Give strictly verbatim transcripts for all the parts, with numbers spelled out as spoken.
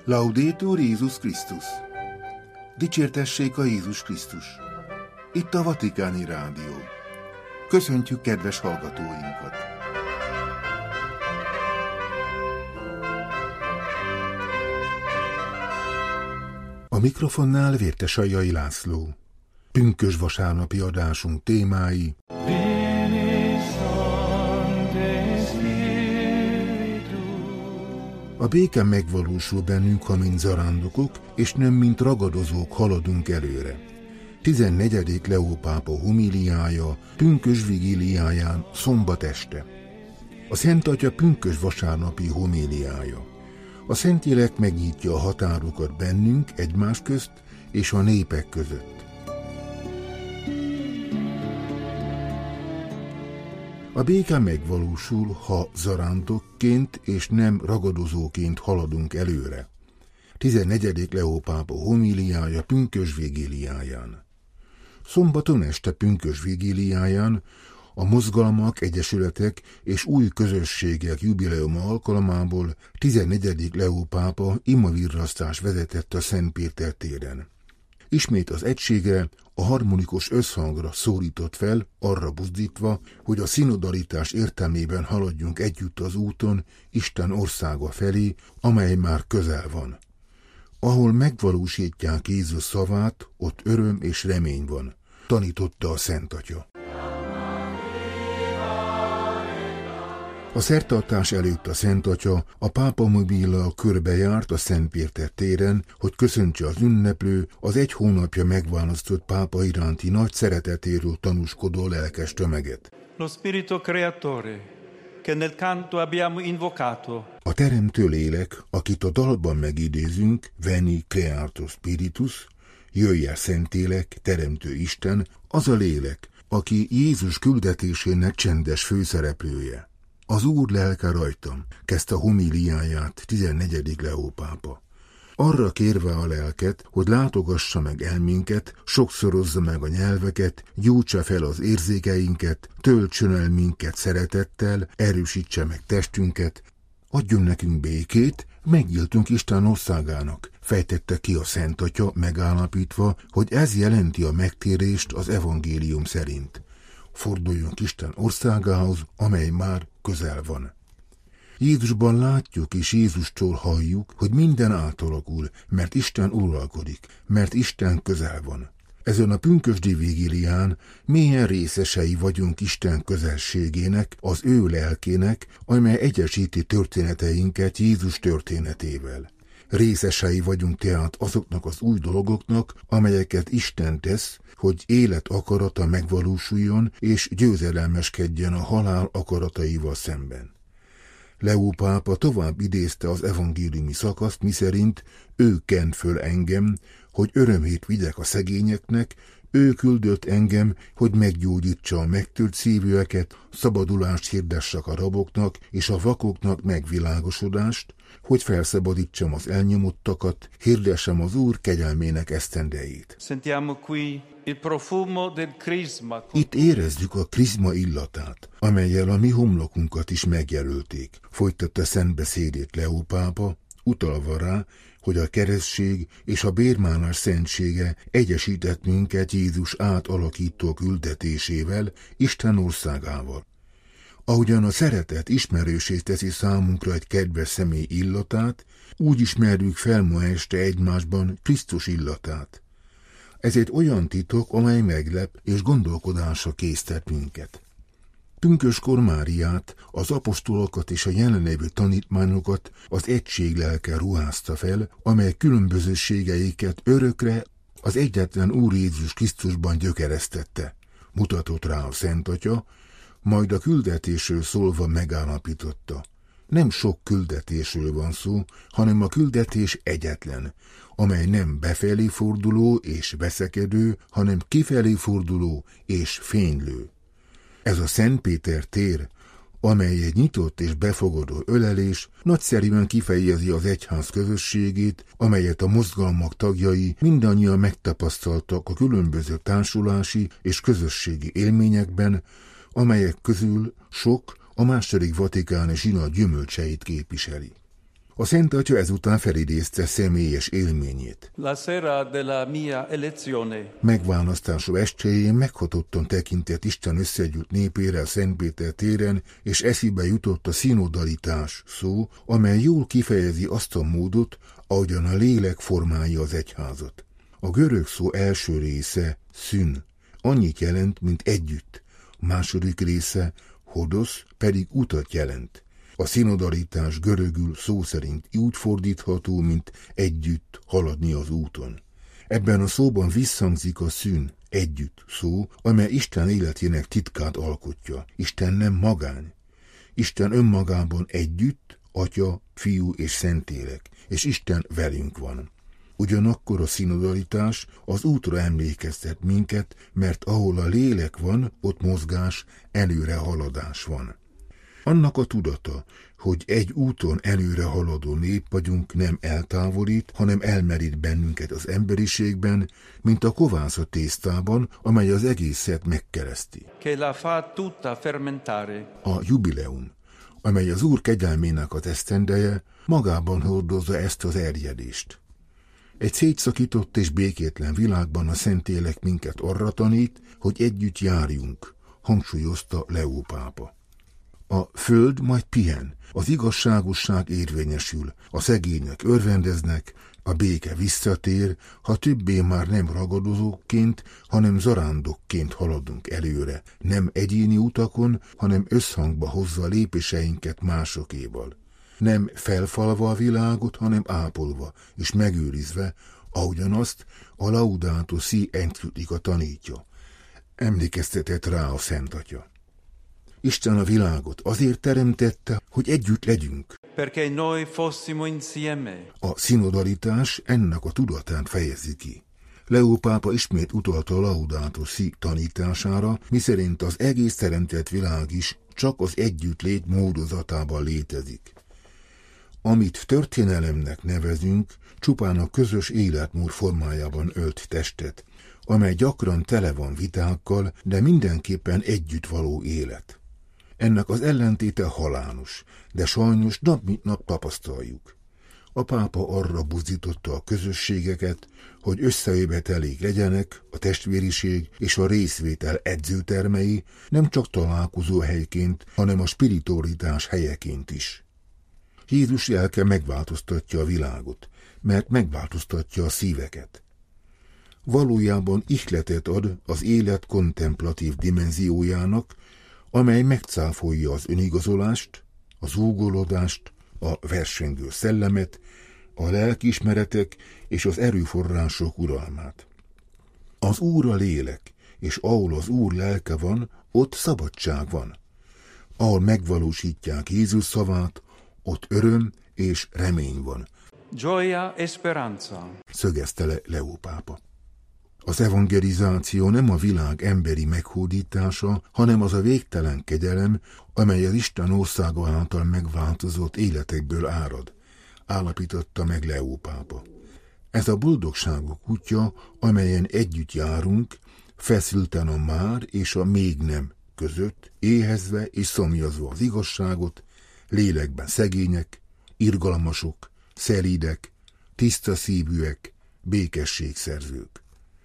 Laudetur Jézus Krisztus! Dicsértessék a Jézus Krisztus! Itt a Vatikáni Rádió. Köszöntjük kedves hallgatóinkat! A mikrofonnál Vértesajjai László. Pünkösd vasárnapi adásunk témái: a béke megvalósul bennünk, ha mint zarándokok, és nem mint ragadozók haladunk előre. tizennegyedik Leó pápa homíliája pünkösd vigíliáján szombat este. A Szent Atya pünkösd vasárnapi homíliája. A Szentlélek megnyitja a határokat bennünk, egymás közt és a népek között. A béke megvalósul, ha zarándokként és nem ragadozóként haladunk előre. tizennegyedik Leó pápa homíliája pünkösd vigíliáján. Szombaton este pünkösd vigíliáján a mozgalmak, egyesületek és új közösségek jubileuma alkalmából tizennegyedik Leó pápa imavirrasztás vezetett a Szent Péter téren. Ismét az egységre, a harmonikus összhangra szólított fel, arra buzdítva, hogy a szinodalitás értelmében haladjunk együtt az úton Isten országa felé, amely már közel van. Ahol megvalósítják Jézus szavát, ott öröm és remény van, tanította a Szent Atya. A szertartás előtt a Szent Atya a pápa mobillal körbejárt a Szent Péter téren, hogy köszöntse az ünneplő, az egy hónapja megválasztott pápa iránti nagy szeretetéről tanúskodó lelkes tömeget. Lo spirito creatore, che nel canto abbiamo invocato. A teremtő lélek, akit a dalban megidézünk, Veni Creator Spiritus, jöjj el Szentlélek, teremtő Isten, az a lélek, aki Jézus küldetésének csendes főszereplője. Az Úr lelke rajtam, kezdte a homíliáját tizennegyedik Leó pápa. Arra kérve a lelket, hogy látogassa meg elménket, sokszorozza meg a nyelveket, gyújtsa fel az érzékeinket, töltsön el minket szeretettel, erősítse meg testünket, adjon nekünk békét, megnyíltunk Isten országának, fejtette ki a Szent Atya megállapítva, hogy ez jelenti a megtérést az evangélium szerint. Forduljunk Isten országához, amely már közel van. Jézusban látjuk és Jézustól halljuk, hogy minden átalakul, mert Isten uralkodik, mert Isten közel van. Ezen a pünkösdi vigílián mélyen részesei vagyunk Isten közelségének, az ő lelkének, amely egyesíti történeteinket Jézus történetével. Részesei vagyunk tehát azoknak az új dolgoknak, amelyeket Isten tesz, hogy élet akarata megvalósuljon és győzedelmeskedjen a halál akarataival szemben. Leó pápa tovább idézte az evangéliumi szakaszt, miszerint ő kent föl engem, hogy örömét vigyek a szegényeknek, ő küldött engem, hogy meggyógyítsa a megtört szívűeket, szabadulást hirdessek a raboknak és a vakoknak megvilágosodást, hogy felszabadítsam az elnyomottakat, hirdessem az Úr kegyelmének esztendejét. Sentiamo qui il profumo del crisma. Itt érezzük a krizma illatát, amellyel a mi homlokunkat is megjelölték, folytatta szentbeszédét Leó pápa, utalva rá, hogy a keresztség és a bérmálás szentsége egyesített minket Jézus átalakító küldetésével, Isten országával. Ahogyan a szeretet ismerősé teszi számunkra egy kedves személy illatát, úgy ismerjük fel ma este egymásban Krisztus illatát. Ez egy olyan titok, amely meglep és gondolkodásra késztet minket. Pünkösdkor Máriát, az apostolokat és a jelenlévő tanítványokat az egység lelke ruházta fel, amely különbözőségeiket örökre az egyetlen Úr Jézus Krisztusban gyökeresztette. Mutatott rá a Szent Atya, majd a küldetésről szólva megállapította. Nem sok küldetésről van szó, hanem a küldetés egyetlen, amely nem befelé forduló és veszekedő, hanem kifelé forduló és fénylő. Ez a Szent Péter tér, amely egy nyitott és befogadó ölelés, nagyszerűen kifejezi az egyház közösségét, amelyet a mozgalmak tagjai mindannyian megtapasztaltak a különböző társulási és közösségi élményekben, amelyek közül sok a második vatikáni zsinat gyümölcseit képviseli. A Szent Atya ezután felidézte személyes élményét. La sera della mia elezione. Megválasztása estéjén meghatottan tekintett Isten összegyűlt népére a Szentpéter téren, és eszébe jutott a szinodalitás szó, amely jól kifejezi azt a módot, ahogyan a lélek formálja az egyházat. A görög szó első része szün, annyit jelent, mint együtt, a második része hodosz pedig utat jelent. A szinodalitás görögül szó szerint úgy fordítható, mint együtt haladni az úton. Ebben a szóban visszhangzik a szűn, együtt szó, amely Isten életének titkát alkotja. Isten nem magány. Isten önmagában együtt, Atya, Fiú és Szentlélek, és Isten velünk van. Ugyanakkor a szinodalitás az útra emlékeztet minket, mert ahol a lélek van, ott mozgás, előre haladás van. Annak a tudata, hogy egy úton előre haladó nép vagyunk, nem eltávolít, hanem elmerít bennünket az emberiségben, mint a kovász a tésztában, amely az egészet megkereszti. A jubileum, amely az Úr kegyelmének az esztendeje, magában hordozza ezt az erjedést. Egy szétszakított és békétlen világban a Szentlélek minket arra tanít, hogy együtt járjunk, hangsúlyozta Leó pápa. A föld majd pihen, az igazságosság érvényesül, a szegények örvendeznek, a béke visszatér, ha többé már nem ragadozókként, hanem zarándokként haladunk előre, nem egyéni utakon, hanem összhangba hozva lépéseinket másokéval. Nem felfalva a világot, hanem ápolva és megőrizve, ahogyan azt a Laudato Si encyklika tanítja. Emlékeztetett rá a Szent Atya. Isten a világot azért teremtette, hogy együtt legyünk. Perché noi fossimo insieme. A szinodalitás ennek a tudatán fejezi ki. Leó pápa ismét utalta a Laudato Si tanítására, miszerint az egész teremtett világ is csak az együttlét módozatában létezik. Amit történelemnek nevezünk, csupán a közös életmód formájában ölt testet, amely gyakran tele van vitákkal, de mindenképpen együtt való élet. Ennek az ellentéte halálos, de sajnos nap mint nap tapasztaljuk. A pápa arra buzdította a közösségeket, hogy összejövetelék legyenek a testvériség és a részvétel edzőtermei, nem csak találkozó helyként, hanem a spiritualitás helyeként is. Jézus lelke megváltoztatja a világot, mert megváltoztatja a szíveket. Valójában ihletet ad az élet kontemplatív dimenziójának, amely megcáfolja az önigazolást, az zúgolódást, a versengő szellemet, a lelkiismeretek és az erőforrások uralmát. Az Úr a lélek, és ahol az Úr lelke van, ott szabadság van. Ahol megvalósítják Jézus szavát, ott öröm és remény van. Gioia e speranza. Szögezte le Leó pápa. Az evangelizáció nem a világ emberi meghódítása, hanem az a végtelen kegyelem, amely az Isten országa által megváltozott életekből árad, állapította meg Leó pápa. Ez a boldogságok útja, amelyen együtt járunk, feszülten a már és a még nem között, éhezve és szomjazva az igazságot, lélekben szegények, irgalmasok, szelídek, tiszta szívűek, békességszerzők.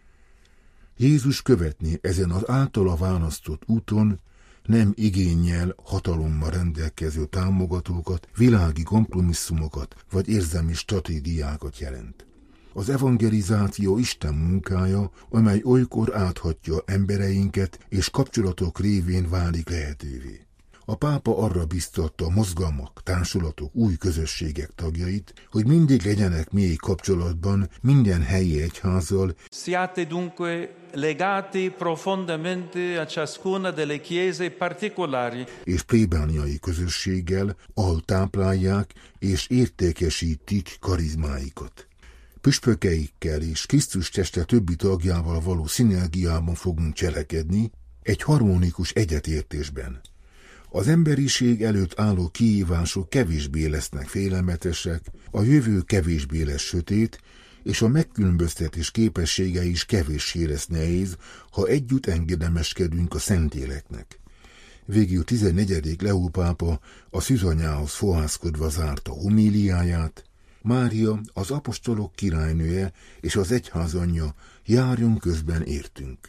Jézus követni ezen az általa választott úton nem igénnyel, hatalommal rendelkező támogatókat, világi kompromisszumokat vagy érzelmi stratégiákat jelent. Az evangelizáció Isten munkája, amely olykor áthatja embereinket és kapcsolatok révén válik lehetővé. A pápa arra biztatta a mozgalmak, társulatok, új közösségek tagjait, hogy mindig legyenek mély kapcsolatban minden helyi egyházzal. Siate dunque legati profondamente a ciascuna delle chiese particolari. És plébániai közösséggel, ahol táplálják és értékesítik karizmáikat. Püspökeikkel és Krisztus teste többi tagjával való szinergiában fogunk cselekedni, egy harmonikus egyetértésben. Az emberiség előtt álló kihívások kevésbé lesznek félelmetesek, a jövő kevésbé lesz sötét, és a megkülönböztetés képessége is kevéssé lesz nehéz, ha együtt engedelmeskedünk a Szentléleknek. Végül tizennegyedik Leó pápa a szűzanyához fohászkodva zárta homíliáját: Mária, az apostolok királynője és az egyház anyja, járjon közben értünk.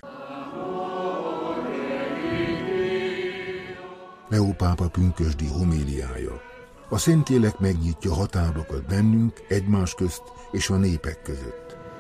Leó pápa pünkösdi homíliája. A Szentlélek megnyitja határokat bennünk, egymás közt és a népek között.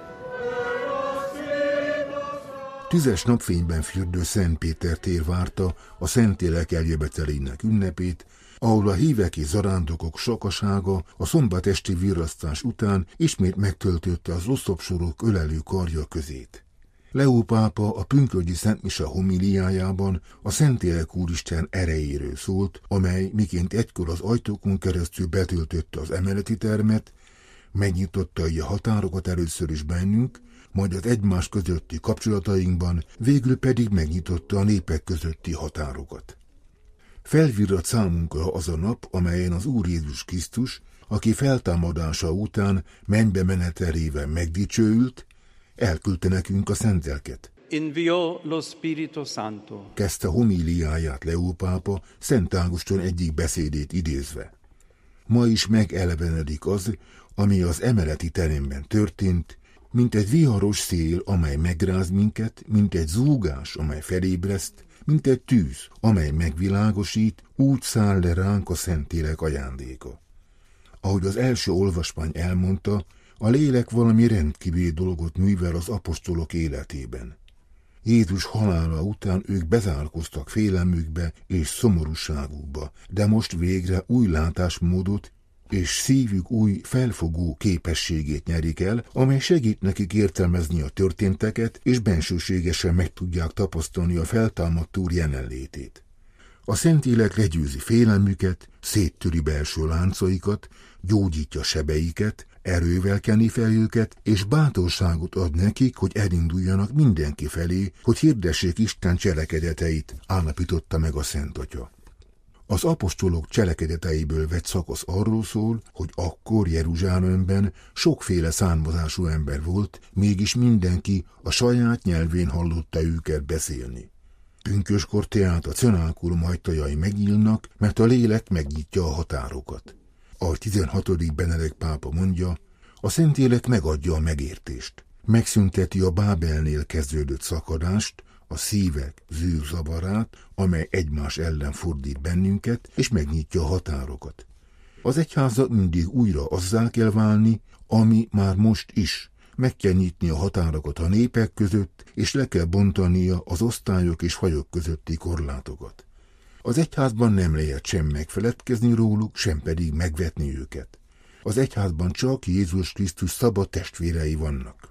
Tüzes napfényben fürdő Szent Péter tér várta a Szentlélek eljövetelének ünnepét, ahol a hívek és zarándokok sokasága a szombat esti virrasztás után ismét megtöltötte az oszlopsorok ölelő karja közét. Leó pápa a pünkösdi Szent Mise homíliájában a Szentlélek Úristen erejéről szólt, amely miként egykor az ajtókon keresztül betöltötte az emeleti termet, megnyitotta így a határokat először is bennünk, majd az egymás közötti kapcsolatainkban, végül pedig megnyitotta a népek közötti határokat. Felvirrat számunkra az a nap, amelyen az Úr Jézus Krisztus, aki feltámadása után mennybe menetelével megdicsőült, elküldte nekünk a Szent Lelket. Inviò lo Spirito Santo. Kezdte homíliáját Leó pápa Szent Ágoston egyik beszédét idézve. Ma is megelevenedik az, ami az emeleti teremben történt, mint egy viharos szél, amely megráz minket, mint egy zúgás, amely felébreszt, mint egy tűz, amely megvilágosít, úgy száll le ránk a Szentlélek ajándéka. Ahogy az első olvasmány elmondta, a lélek valami rendkívüli dolgot művel az apostolok életében. Jézus halála után ők bezárkoztak félelmükbe és szomorúságukba, de most végre új látásmódot és szívük új felfogó képességét nyerik el, amely segít nekik értelmezni a történteket, és bensőségesen meg tudják tapasztalni a feltámadt Úr jelenlétét. A Szentlélek legyőzi félelmüket, széttöri belső láncaikat, gyógyítja sebeiket, erővel keni fel őket, és bátorságot ad nekik, hogy elinduljanak mindenki felé, hogy hirdessék Isten cselekedeteit, állapította meg a Szent Atya. Az apostolok cselekedeteiből vett szakasz arról szól, hogy akkor Jeruzsálemben sokféle származású ember volt, mégis mindenki a saját nyelvén hallotta őket beszélni. Pünköskor tehát a cenákulum ajtajai megnyílnak, mert a lélek megnyitja a határokat. A tizenhatodik Benedek pápa mondja, a Szentlélek megadja a megértést. Megszünteti a Bábelnél kezdődött szakadást, a szívek zűrzavarát, amely egymás ellen fordít bennünket, és megnyitja a határokat. Az egyházat mindig újra azzá kell válni, ami már most is. Meg kell nyitni a határokat a népek között, és le kell bontania az osztályok és fajok közötti korlátokat. Az egyházban nem lehet sem megfeledkezni róluk, sem pedig megvetni őket. Az egyházban csak Jézus Krisztus szabad testvérei vannak.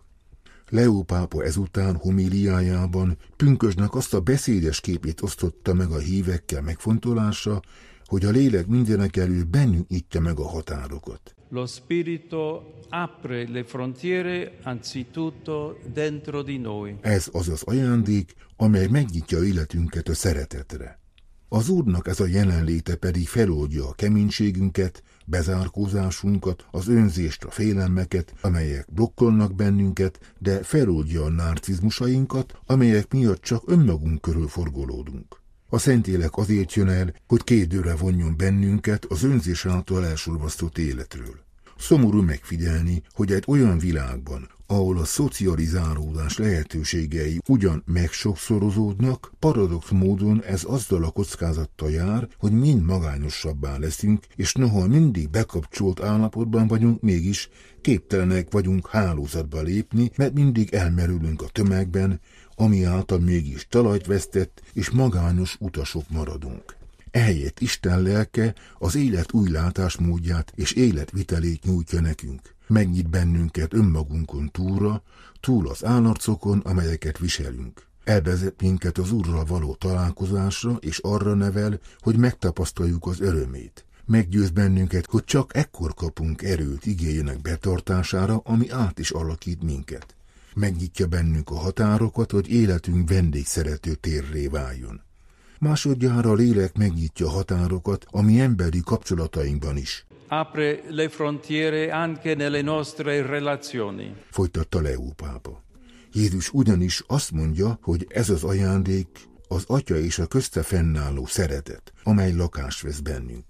Leó pápa ezután homíliájában pünkösdnek azt a beszédes képét osztotta meg a hívekkel megfontolásra, hogy a lélek mindenek előtt bennünk nyitja meg a határokat. Lo Spirito apre le frontiere anzitutto dentro di noi. Ez az az ajándék, amely megnyitja életünket a szeretetre. Az Úrnak ez a jelenléte pedig feloldja a keménységünket, bezárkózásunkat, az önzést, a félelmeket, amelyek blokkolnak bennünket, de feloldja a narcizmusainkat, amelyek miatt csak önmagunk körül forgolódunk. A Szentlélek azért jön el, hogy kérdőre vonjon bennünket az önzés által elsorvasztott életről. Szomorú megfigyelni, hogy egy olyan világban, ahol a szocializálódás lehetőségei ugyan megsokszorozódnak, paradox módon ez azzal a kockázattal jár, hogy mind magányosabbá leszünk, és noha mindig bekapcsolt állapotban vagyunk, mégis képtelenek vagyunk hálózatba lépni, mert mindig elmerülünk a tömegben, ami által mégis talajt vesztett, és magányos utasok maradunk. Ehelyett Isten lelke az élet új látásmódját és életvitelét nyújtja nekünk. Megnyit bennünket önmagunkon túlra, túl az állarcokon, amelyeket viselünk. Elvezet minket az Úrral való találkozásra, és arra nevel, hogy megtapasztaljuk az örömét. Meggyőz bennünket, hogy csak ekkor kapunk erőt igéjének betartására, ami át is alakít minket. Megnyitja bennünk a határokat, hogy életünk vendégszerető térré váljon. Másodjára a lélek megnyitja a határokat a mi emberi kapcsolatainkban is. Apre le frontiere anche nelle nostre relazioni. Folytatta Leó pápa. Jézus ugyanis azt mondja, hogy ez az ajándék az Atya és a közte fennálló szeretet, amely lakást vesz bennünk.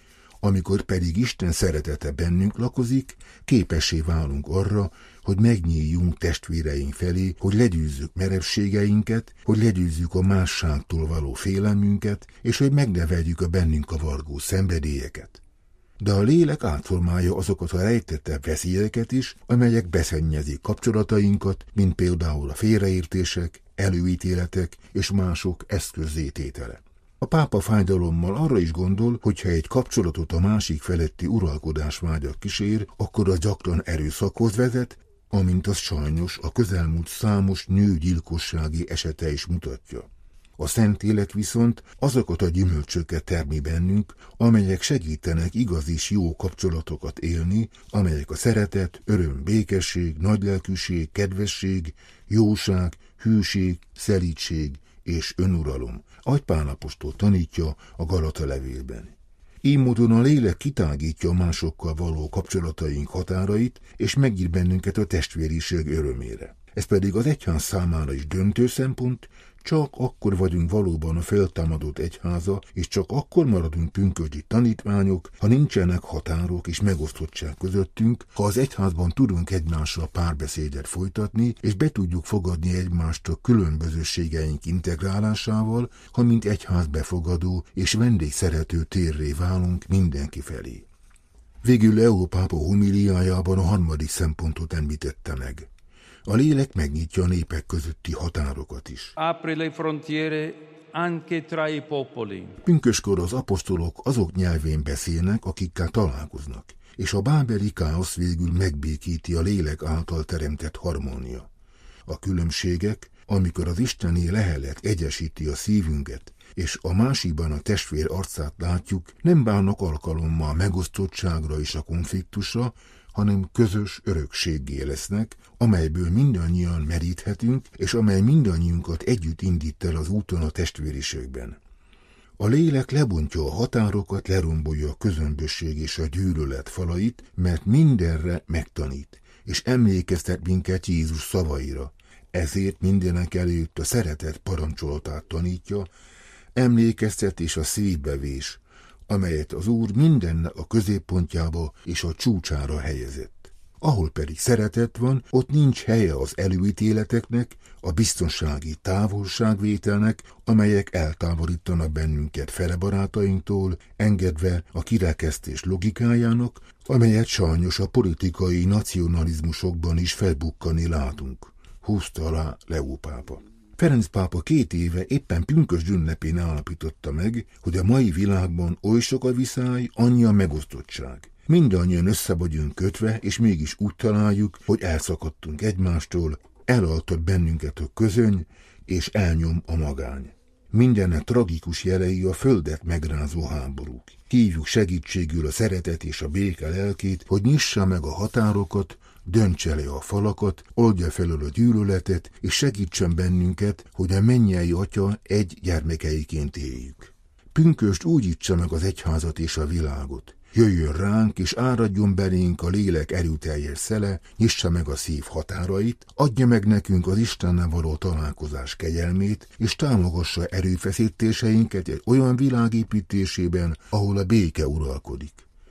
Amikor pedig Isten szeretete bennünk lakozik, képessé válunk arra, hogy megnyíljunk testvéreink felé, hogy legyőzzük merevségeinket, hogy legyőzzük a másságtól való félelmünket, és hogy megneveljük a bennünk kavargó szenvedélyeket. De a lélek átformálja azokat a rejtettebb veszélyeket is, amelyek beszennyezik kapcsolatainkat, mint például a félreértések, előítéletek és mások eszközzététele. A pápa fájdalommal arra is gondol, hogy ha egy kapcsolatot a másik feletti uralkodásvágya kísér, akkor az gyakran erőszakhoz vezet, amint az sajnos a közelmúlt számos nőgyilkossági esete is mutatja. A Szentlélek viszont azokat a gyümölcsöket termi bennünk, amelyek segítenek igaz és jó kapcsolatokat élni, amelyek a szeretet, öröm, békesség, nagylelkűség, kedvesség, jóság, hűség, szelídség és önuralom, ahogy Pál apostol tanítja a Galata levélben. Így módon a lélek kitágítja másokkal való kapcsolataink határait, és megír bennünket a testvériség örömére. Ez pedig az egyház számára is döntő szempont, csak akkor vagyunk valóban a feltámadott egyháza, és csak akkor maradunk pünkösdi tanítványok, ha nincsenek határok és megosztottság közöttünk, ha az egyházban tudunk egymással párbeszédet folytatni, és be tudjuk fogadni egymást a különbözőségeink integrálásával, ha mint egyház befogadó és vendégszerető térré válunk mindenki felé. Végül Leó pápa homiliájában a harmadik szempontot említette meg. A lélek megnyitja a népek közötti határokat is. Apre le frontiere anche tra i popoli. Pünköskor az apostolok azok nyelvén beszélnek, akikkel találkoznak, és a bábeli káosz végül megbékíti a lélek által teremtett harmónia. A különbségek, amikor az isteni lehelet egyesíti a szívünket, és a másikban a testvér arcát látjuk, nem bánnak alkalommal megosztottságra és a konfliktusra, hanem közös örökséggé lesznek, amelyből mindannyian meríthetünk, és amely mindannyiunkat együtt indít el az úton a testvériségben. A lélek lebontja a határokat, lerombolja a közömbösség és a gyűlölet falait, mert mindenre megtanít, és emlékeztet minket Jézus szavaira. Ezért mindenek előtt a szeretet parancsolatát tanítja, emlékeztetés a szívbevés, amelyet az Úr mindennek a középpontjába és a csúcsára helyezett. Ahol pedig szeretet van, ott nincs helye az előítéleteknek, a biztonsági távolságvételnek, amelyek eltávolítanak bennünket fele barátainktól, engedve a kirekesztés logikájának, amelyet sajnos a politikai nacionalizmusokban is felbukkani látunk. Húzta alá Leó pápa. Ferenc pápa két éve éppen pünkösd ünnepén állapította meg, hogy a mai világban oly sok a viszály, annyi a megosztottság. Mindannyian össze vagyunk kötve, és mégis úgy találjuk, hogy elszakadtunk egymástól, elaltott bennünket a közöny, és elnyom a magány. Mindennek tragikus jelei a földet megrázó háborúk. Hívjuk segítségül a szeretet és a béke lelkét, hogy nyissa meg a határokat, döntse le a falakat, oldja felől a gyűlöletet, és segítsen bennünket, hogy a mennyei Atya egy gyermekeiként éljük. Pünkösd újítsa meg az egyházat és a világot. Jöjjön ránk, és áradjon belénk a lélek erőteljes szele, nyissa meg a szív határait, adja meg nekünk az Istennel való találkozás kegyelmét, és támogassa erőfeszítéseinket egy olyan világ építésében, ahol a béke uralkodik.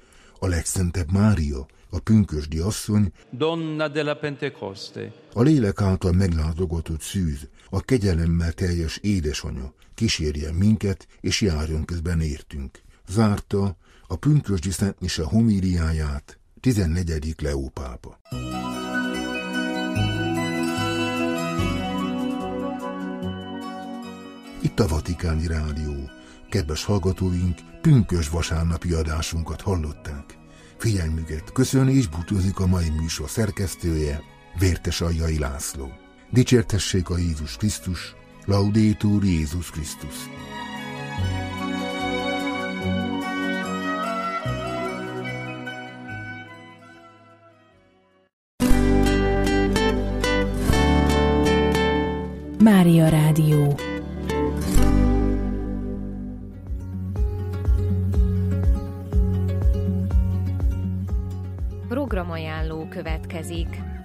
A legszentebb Mária, a pünkösdi asszony, Donna della Pentecoste, a lélek által meglátogatott szűz, a kegyelemmel teljes édesanya, kísérjen minket, és járjon közben értünk. Zárta a pünkösdi Szent Mise homíliáját tizennegyedik Leó pápa. Itt a Vatikáni Rádió. Kedves hallgatóink, pünkösd vasárnapi adásunkat hallották. Figyelmüket köszöni és búcsúzik a mai műsor szerkesztője, Vértes Aljai László. Dicsértessék a Jézus Krisztus, Laudetur Jézus Krisztus. Mária Rádió. Programajánló következik.